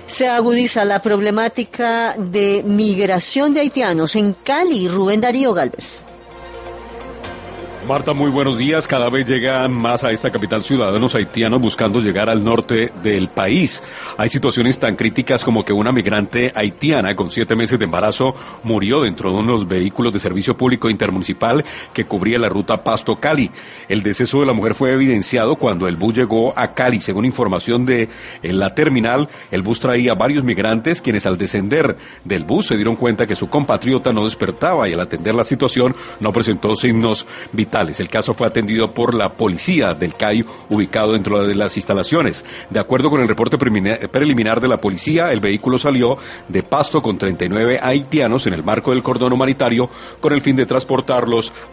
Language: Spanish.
Se agudiza la problemática de migración de haitianos en Cali. Rubén Darío Gálvez. Marta, muy buenos días. Cada vez llegan más a esta capital ciudadanos haitianos buscando llegar al norte del país. Hay situaciones tan críticas como que una migrante haitiana con 7 meses de embarazo murió dentro de unos vehículos de servicio público intermunicipal que cubría la ruta Pasto-Cali. El deceso de la mujer fue evidenciado cuando el bus llegó a Cali. Según información de la terminal, el bus traía varios migrantes quienes al descender del bus se dieron cuenta que su compatriota no despertaba y al atender la situación no presentó signos vitales. El caso fue atendido por la policía del CAI ubicado dentro de las instalaciones. De acuerdo con el reporte preliminar de la policía, el vehículo salió de Pasto con 39 haitianos en el marco del cordón humanitario con el fin de transportarlos